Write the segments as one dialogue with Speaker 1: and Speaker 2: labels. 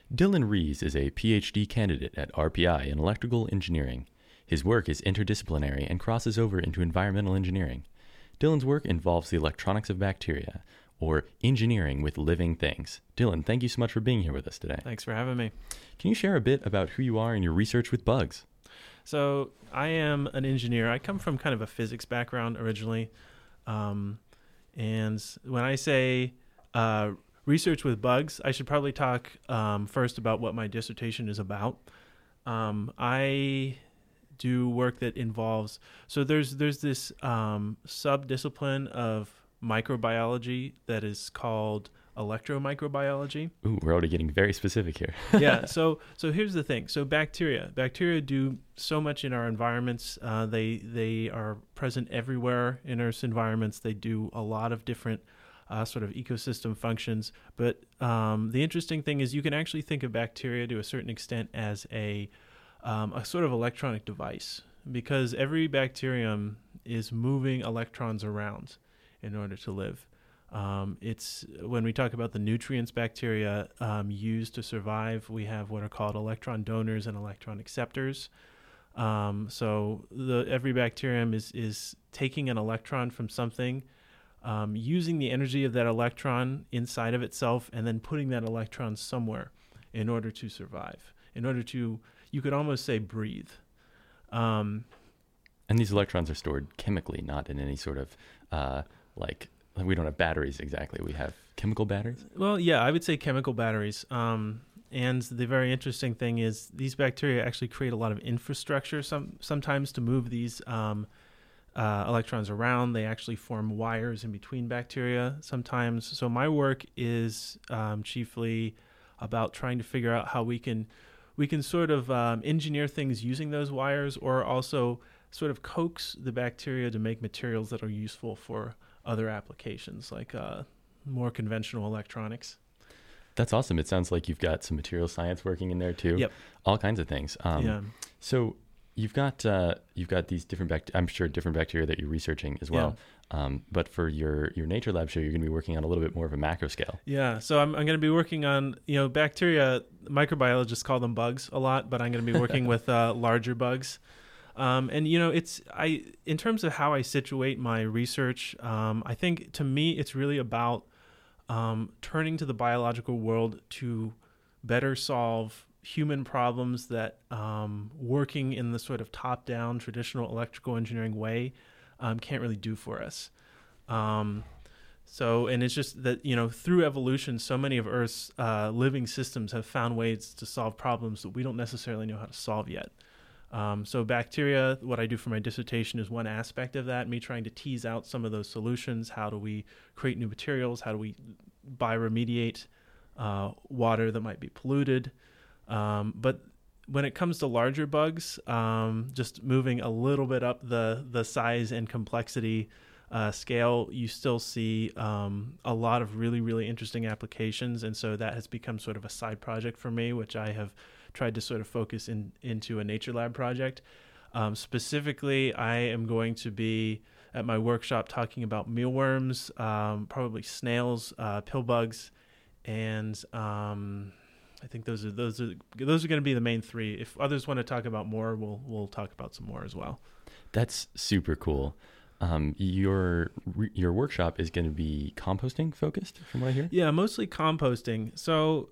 Speaker 1: Dylan Rees is a PhD candidate at RPI in electrical engineering. His work is interdisciplinary and crosses over into environmental engineering. Dylan's work involves the electronics of bacteria, or engineering with living things. Dylan, thank you so much for being here with us today.
Speaker 2: Thanks for having me.
Speaker 1: Can you share a bit about who you are and your research with bugs?
Speaker 2: So I am an engineer. I come from kind of a physics background originally. And when I say research with bugs, I should probably talk first about what my dissertation is about. I do work that involves, so there's this sub-discipline of microbiology that is called electromicrobiology.
Speaker 1: Ooh, we're already getting very specific here.
Speaker 2: Yeah, so here's the thing. So bacteria do so much in our environments. They are present everywhere in Earth's environments. They do a lot of different sort of ecosystem functions. But the interesting thing is you can actually think of bacteria to a certain extent as a sort of electronic device, because every bacterium is moving electrons around in order to live. It's when we talk about the nutrients bacteria use to survive, we have what are called electron donors and electron acceptors. So every bacterium is taking an electron from something, using the energy of that electron inside of itself, and then putting that electron somewhere in order to survive, in order to, you could almost say, breathe.
Speaker 1: And these electrons are stored chemically, not in any sort of we don't have batteries exactly. We have chemical batteries?
Speaker 2: Well, yeah, I would say chemical batteries. And the very interesting thing is these bacteria actually create a lot of infrastructure sometimes to move these electrons around. They actually form wires in between bacteria sometimes. So my work is chiefly about trying to figure out how we can sort of engineer things using those wires, or also sort of coax the bacteria to make materials that are useful for other applications, like more conventional electronics.
Speaker 1: That's awesome. It sounds like you've got some material science working in there too.
Speaker 2: Yep.
Speaker 1: All kinds of things.
Speaker 2: Yeah.
Speaker 1: So you've got these different I'm sure different bacteria that you're researching as well. Yeah. But for your nature lab show, you're going to be working on a little bit more of a macro scale.
Speaker 2: Yeah. So I'm going to be working on, bacteria. Microbiologists call them bugs a lot, but I'm going to be working with larger bugs. In terms of how I situate my research, I think to me it's really about turning to the biological world to better solve human problems that working in the sort of top-down traditional electrical engineering way can't really do for us. And it's just that, through evolution, so many of Earth's living systems have found ways to solve problems that we don't necessarily know how to solve yet. So bacteria, what I do for my dissertation is one aspect of that, me trying to tease out some of those solutions. How do we create new materials? How do we bioremediate water that might be polluted? But when it comes to larger bugs, just moving a little bit up the size and complexity scale, you still see a lot of really, really interesting applications. And so that has become sort of a side project for me, which I have tried to sort of focus into a nature lab project. Specifically, I am going to be at my workshop talking about mealworms, probably snails, pill bugs, and I think those are going to be the main three. If others want to talk about more, we'll talk about some more as well.
Speaker 1: That's super cool. Your workshop is going to be composting focused, from what I hear?
Speaker 2: Yeah, mostly composting. So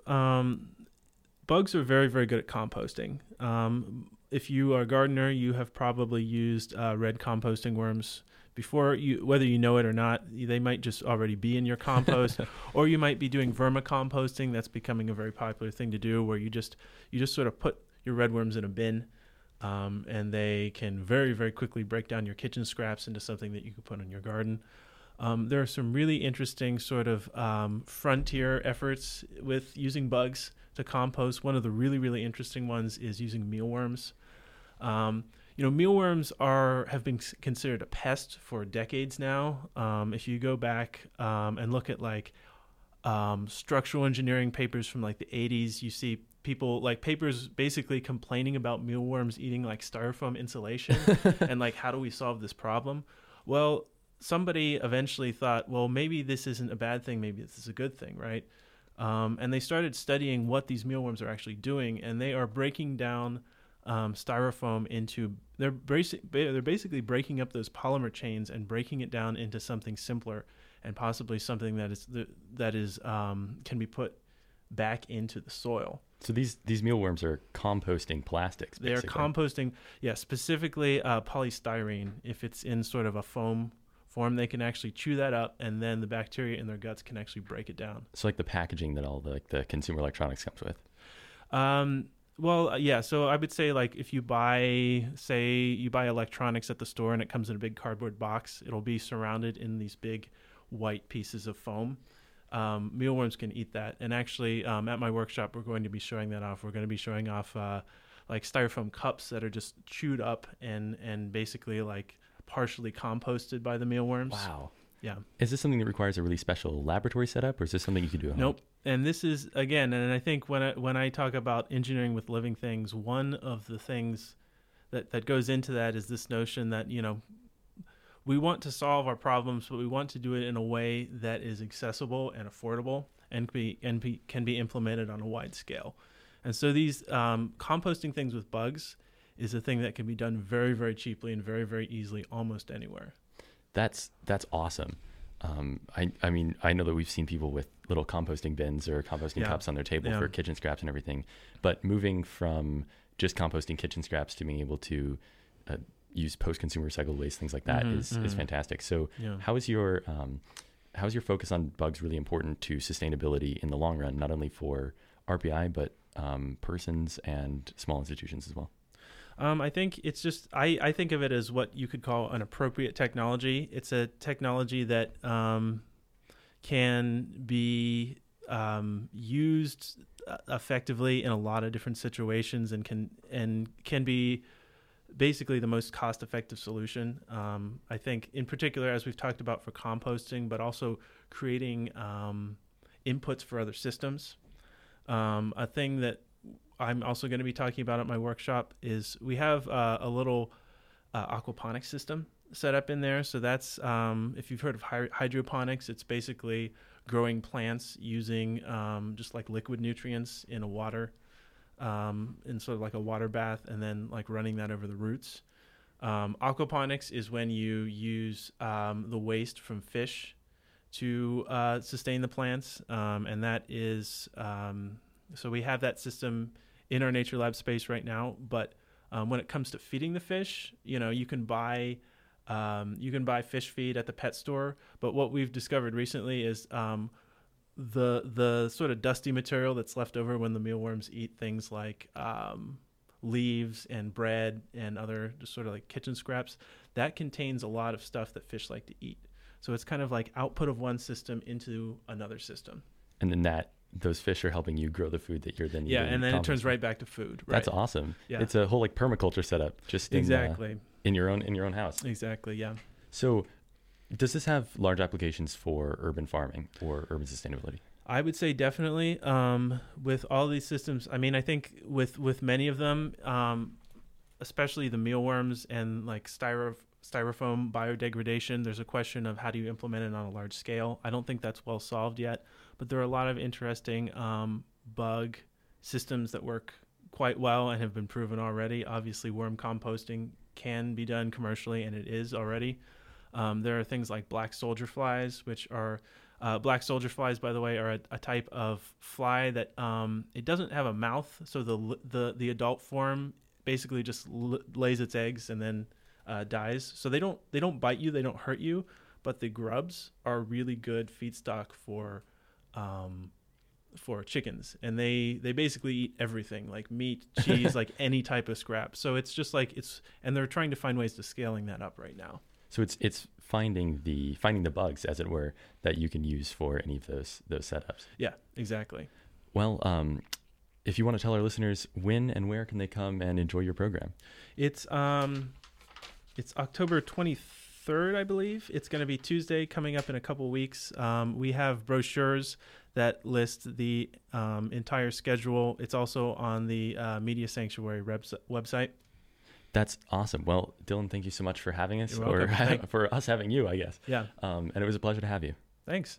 Speaker 2: bugs are very, very good at composting. If you are a gardener, you have probably used red composting worms before. Whether you know it or not, they might just already be in your compost, or you might be doing vermicomposting. That's becoming a very popular thing to do, where you just sort of put your red worms in a bin, and they can very, very quickly break down your kitchen scraps into something that you can put in your garden. There are some really interesting sort of frontier efforts with using bugs to compost. One of the really, really interesting ones is using mealworms. Mealworms have been considered a pest for decades now. If you go back and look at structural engineering papers from the 80s, you see papers basically complaining about mealworms eating styrofoam insulation and how do we solve this problem? Well, somebody eventually thought, well, maybe this isn't a bad thing. Maybe this is a good thing, right? And they started studying what these mealworms are actually doing, and they are breaking down styrofoam into they're basically breaking up those polymer chains and breaking it down into something simpler and possibly something that is can be put back into the soil.
Speaker 1: So these mealworms are composting plastics, basically.
Speaker 2: They are composting, specifically polystyrene. If it's in sort of a foam form, they can actually chew that up, and then the bacteria in their guts can actually break it down.
Speaker 1: So like the packaging that all the consumer electronics comes with.
Speaker 2: So I would say, like, if you buy electronics at the store and it comes in a big cardboard box, it'll be surrounded in these big white pieces of foam. Mealworms can eat that. And actually, at my workshop, we're going to be showing that off. We're going to be showing off like styrofoam cups that are just chewed up and basically like partially composted by the mealworms.
Speaker 1: Wow.
Speaker 2: Yeah.
Speaker 1: Is this something that requires a really special laboratory setup, or is this something you can do at home?
Speaker 2: Nope. And this is, again, and I think when I talk about engineering with living things, one of the things that goes into that is this notion that, we want to solve our problems, but we want to do it in a way that is accessible and affordable and can be implemented on a wide scale. And so these composting things with bugs is a thing that can be done very, very cheaply and very, very easily almost anywhere.
Speaker 1: That's awesome. I mean, I know that we've seen people with little composting bins or composting cups on their table for kitchen scraps and everything, but moving from just composting kitchen scraps to being able to use post-consumer recycled waste, things like that is fantastic. So how is your focus on bugs really important to sustainability in the long run, not only for RPI, but persons and small institutions as well?
Speaker 2: I think it's just, I think of it as what you could call an appropriate technology. It's a technology that can be used effectively in a lot of different situations and can be basically the most cost-effective solution. I think in particular, as we've talked about for composting, but also creating inputs for other systems. A thing that I'm also going to be talking about at my workshop is we have a little aquaponics system set up in there. So that's, if you've heard of hydroponics, it's basically growing plants using just like liquid nutrients in a water, in sort of like a water bath, and then like running that over the roots. Aquaponics is when you use the waste from fish to sustain the plants. And that is, so we have that system in our Nature Lab space right now. But when it comes to feeding the fish, you can buy fish feed at the pet store. But what we've discovered recently is the sort of dusty material that's left over when the mealworms eat things like leaves and bread and other just sort of like kitchen scraps, that contains a lot of stuff that fish like to eat. So it's kind of like output of one system into another system. And
Speaker 1: then those fish are helping you grow the food that you're then eating.
Speaker 2: Yeah, and then it turns right back to food. Right?
Speaker 1: That's awesome. Yeah. It's a whole like permaculture setup just in your own house.
Speaker 2: Exactly, yeah.
Speaker 1: So does this have large applications for urban farming or urban sustainability?
Speaker 2: I would say definitely. With all these systems, I mean, I think with many of them, especially the mealworms and like styrofoam biodegradation, there's a question of how do you implement it on a large scale. I don't think that's well solved yet, but there are a lot of interesting bug systems that work quite well and have been proven already. Obviously, worm composting can be done commercially, and it is already. There are things like black soldier flies, which are black soldier flies, by the way, are a type of fly that it doesn't have a mouth, so the adult form basically just lays its eggs and then dies. So they don't bite you, they don't hurt you, but the grubs are really good feedstock for chickens, and they basically eat everything, like meat, cheese, like any type of scrap. So it's just like and they're trying to find ways to scaling that up right now.
Speaker 1: So it's finding the bugs, as it were, that you can use for any of those setups.
Speaker 2: Yeah, exactly.
Speaker 1: Well, if you want to tell our listeners when and where can they come and enjoy your program?
Speaker 2: It's October 23rd, I believe. It's going to be Tuesday, coming up in a couple weeks. We have brochures that list the entire schedule. It's also on the Media Sanctuary website.
Speaker 1: That's awesome. Well, Dylan, thank you so much for having us,
Speaker 2: You're welcome.
Speaker 1: or for us having you, I guess.
Speaker 2: Yeah.
Speaker 1: And it was a pleasure to have you.
Speaker 2: Thanks.